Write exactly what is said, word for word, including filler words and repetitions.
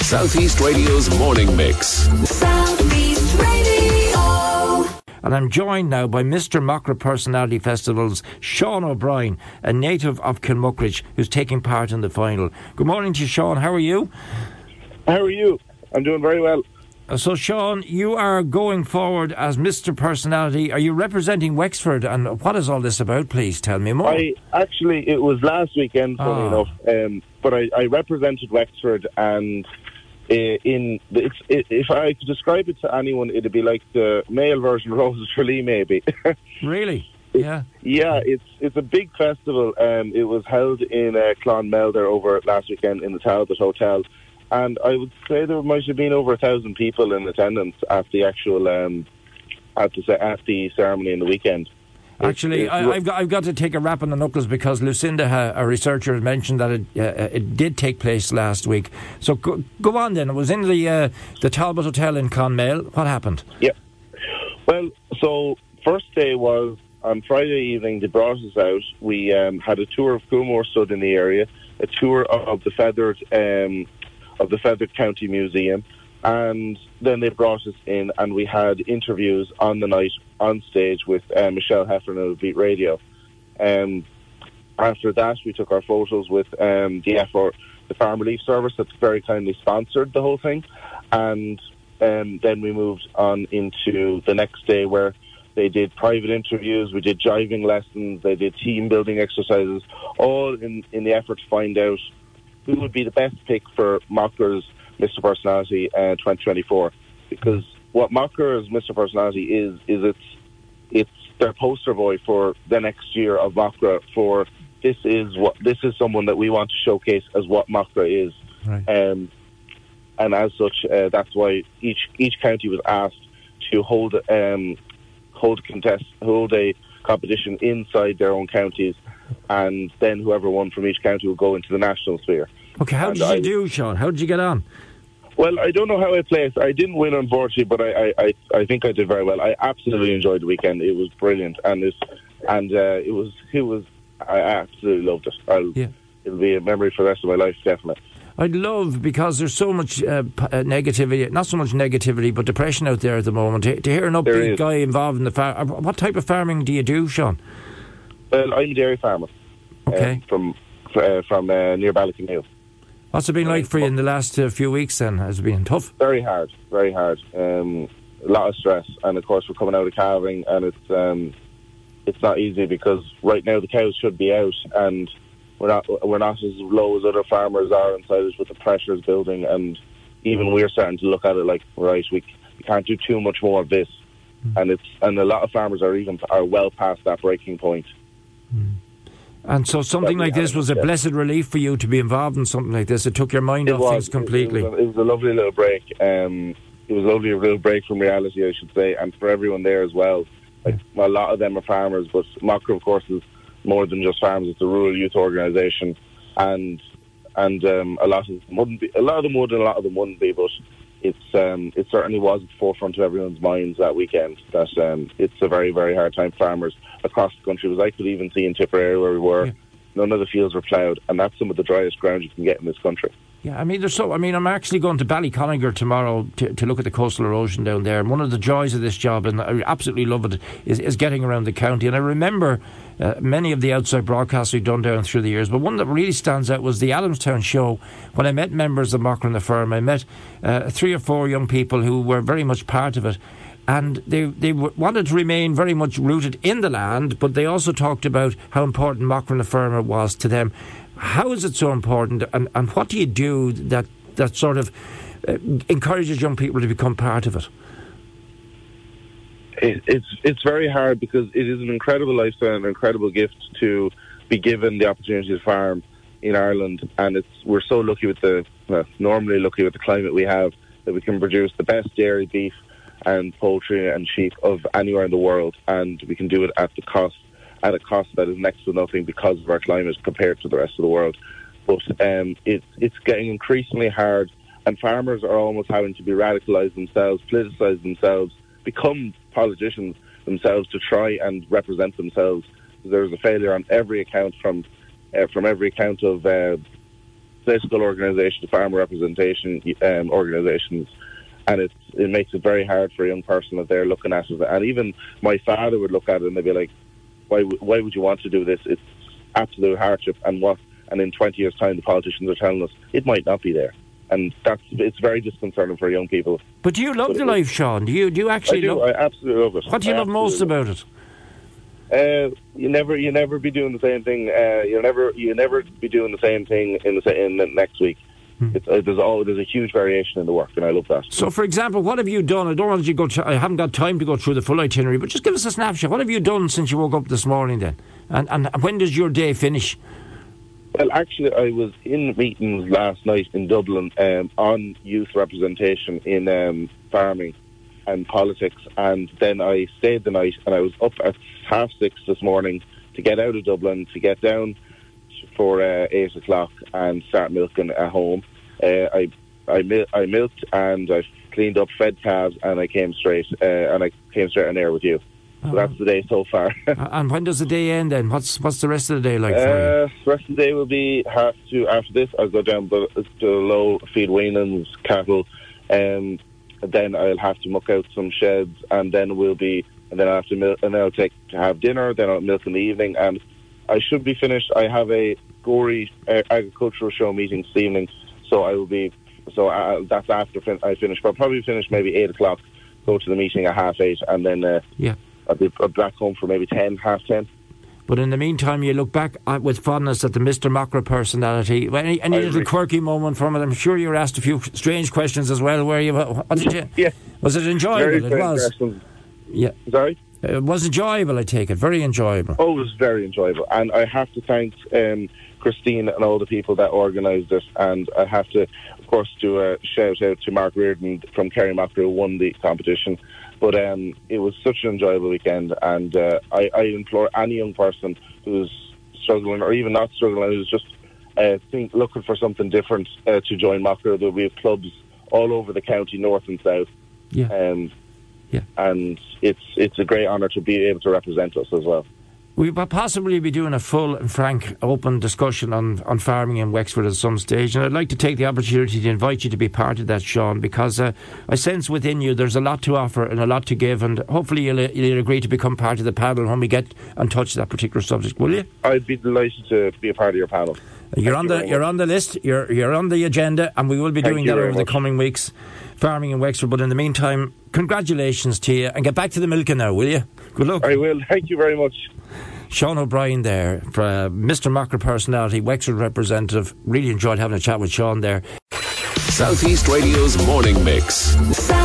South East Radio's morning mix. South East Radio. And I'm joined now by Mister Mockra Personality Festival's Sean O'Brien, a native of Kilmuckridge, who's taking part in the final. Good morning to you, Sean. How are you? How are you? I'm doing very well. Uh, so, Sean, you are going forward as Mister Personality. Are you representing Wexford? And what is all this about? Please tell me more. I actually, it was last weekend, funny Oh. enough, um, but I, I represented Wexford, and uh, in the, it's, it, if I could describe it to anyone, it'd be like the male version of Roses for Lee, maybe. Really? Yeah. Yeah, it's it's a big festival. Um, it was held in uh, Clonmel there over last weekend in the Talbot Hotel. And I would say there might have been over a thousand people in attendance at the actual um, at the at the ceremony in the weekend. Actually, It- it- I, I've got I've got to take a rap on the knuckles because Lucinda, ha, a researcher, has mentioned that it uh, it did take place last week. So go, go on then. It was in the uh, the Talbot Hotel in Clonmel. What happened? Yeah. Well, so first day was on Friday evening. They brought us out. We um, had a tour of Coolmore Stud in the area, a tour of the feathered. Um, of the Feathered County Museum, and then they brought us in and we had interviews on the night on stage with uh, Michelle Heffernan of Beat Radio. Um, after that, we took our photos with um, the F R, the Farm Relief Service that's very kindly sponsored the whole thing, and um, then we moved on into the next day where they did private interviews, we did jiving lessons, they did team building exercises, all in, in the effort to find out who would be the best pick for Mockler's Mister Personality uh, twenty twenty-four? Because what Mockler's Mister Personality is, is it's it's their poster boy for the next year of Mockler. For this is what this is someone that we want to showcase as what Mockler is, Right. um, and as such, uh, that's why each each county was asked to hold um, hold contest hold a competition inside their own counties. And then whoever won from each county will go into the national sphere. Okay, how And did you I- do, Sean? How did you get on? Well, I don't know how I placed. I didn't win, unfortunately, but I, I, I, I think I did very well. I absolutely enjoyed the weekend. It was brilliant, and it, and uh, it was, it was. I absolutely loved it. I'll, Yeah. It'll be a memory for the rest of my life, definitely. I'd love, because there's so much uh, p- uh, negativity, not so much negativity, but depression out there at the moment. To, to hear an There upbeat is. guy involved in the farm. What type of farming do you do, Sean? Well, I'm a dairy farmer. Okay. um, from uh, from uh, near Ballyconneil. What's it been like for you in the last uh, few weeks then? Has it been tough? Very hard, very hard. Um, a lot of stress, and of course we're coming out of calving, and it's um, it's not easy because right now the cows should be out, and we're not we're not as low as other farmers are inside us with the pressures building, and even we're starting to look at it like, right, we, we can't do too much more of this, Mm. and it's and a lot of farmers are even are well past that breaking point. And so something That we like this haven't, was a yeah. blessed relief for you to be involved in something like this. It took your mind off things completely. It was, a, it was a lovely little break. Um, it was a lovely little break from reality, I should say, and for everyone there as well. Like a lot of them are farmers, but Mockra, of course, is more than just farmers. It's a rural youth organisation, and and um, a lot of them wouldn't be. A lot of them would, and a lot of them wouldn't be. But it's um, it certainly was at the forefront of everyone's minds that weekend. That um, it's a very very hard time for farmers across the country. As I could even see in Tipperary where we were, Yeah. none of the fields were ploughed, and that's some of the driest ground you can get in this country. Yeah, I mean, there's so. I mean, I'm actually going to Ballyconnegar tomorrow to, to look at the coastal erosion down there. And one of the joys of this job, and I absolutely love it, is, is getting around the county. And I remember uh, many of the outside broadcasts we've done down through the years, but one that really stands out was the Adamstown show. When I met members of Mockra and the firm, I met uh, three or four young people who were very much part of it. And they they w- wanted to remain very much rooted in the land, but they also talked about how important Mockra and the Firma was to them. How is it so important, and, and what do you do that, that sort of uh, encourages young people to become part of it? It, it's it's very hard because it is an incredible lifestyle and an incredible gift to be given the opportunity to farm in Ireland, and it's we're so lucky with the well, normally lucky with the climate we have that we can produce the best dairy, beef, and poultry and sheep of anywhere in the world, and we can do it at the cost at a cost that is next to nothing because of our climate compared to the rest of the world. But um, it's it's getting increasingly hard, and farmers are almost having to be radicalised themselves, politicise themselves, become politicians themselves to try and represent themselves. There's a failure on every account from uh, from every account of uh, political organisation to farmer representation um, organisations, and it's, it makes it very hard for a young person that they're looking at it. And even my father would look at it and they'd be like, why, why would you want to do this? It's absolute hardship. And what? And in twenty years' time, the politicians are telling us it might not be there. And that's it's very disconcerting for young people. But do you love but the life, Sean? Do you do you actually I do, love I absolutely love it. What do you I love most about it? Uh, you never, you never be doing the same thing. Uh, you'll never, you never be doing the same thing in the in the next week. Hmm. It's, uh, there's all there's a huge variation in the work, and I love that. So, for example, what have you done? I don't want you to go. To, I haven't got time to go through the full itinerary, but just give us a snapshot. What have you done since you woke up this morning, then? And and when does your day finish? Well, actually, I was in meetings last night in Dublin um, on youth representation in um, farming and politics, and then I stayed the night, and I was up at half six this morning to get out of Dublin, to get down for uh, eight o'clock and start milking at home. Uh, I I, mil- I milked and I cleaned up, fed calves, and I came straight uh, and I came straight on air with you. So Uh-huh. that's the day so far. And when does the day end then? What's what's the rest of the day like for you? Uh, the rest of the day will be have to after this. I'll go down to the low, feed weanings, cattle, um, and then I'll have to muck out some sheds, and then we'll be, and then I have to milk, and then I'll take to have dinner. Then I'll milk in the evening, and I should be finished. I have a Gorey uh, agricultural show meeting this evening, so I will be. So I, that's after fin- I finish. But I'll probably finish maybe eight o'clock. Go to the meeting at half eight, and then uh, yeah. I'll be back home for maybe ten, half ten. But in the meantime, you look back at, with fondness at the Mister Mockra personality. Any, any little quirky moment from it? I'm sure you were asked a few strange questions as well. Were you? What did you? Yeah. Was it enjoyable? Very It was. questions. Yeah. Sorry? It was enjoyable, I take it. Very enjoyable. Oh, it was very enjoyable. And I have to thank um, Christine and all the people that organised it. And I have to, of course, do a shout out to Mark Reardon from Kerry Mockra, who won the competition. But um, it was such an enjoyable weekend. And uh, I, I implore any young person who's struggling, or even not struggling, who's just uh, think, looking for something different uh, to join Mockra. There will be clubs all over the county, north and south. Yeah. Um, Yeah. And it's it's a great honour to be able to represent us as well. We will possibly be doing a full and frank, open discussion on, on farming in Wexford at some stage, and I'd like to take the opportunity to invite you to be part of that, Sean, because uh, I sense within you there's a lot to offer and a lot to give, and hopefully you'll, you'll agree to become part of the panel when we get and touch that particular subject, will you? I'd be delighted to be a part of your panel. You're Thank on you the you're much. on the list. You're you're on the agenda, and we will be Thank doing you that very over the much. coming weeks. Farming in Wexford, but in the meantime, congratulations to you, and get back to the milking now, will you? Good luck. I will. Thank you very much. Sean O'Brien there, for, uh, Mister Mockra personality, Wexford representative. Really enjoyed having a chat with Sean there. Southeast Radio's morning mix.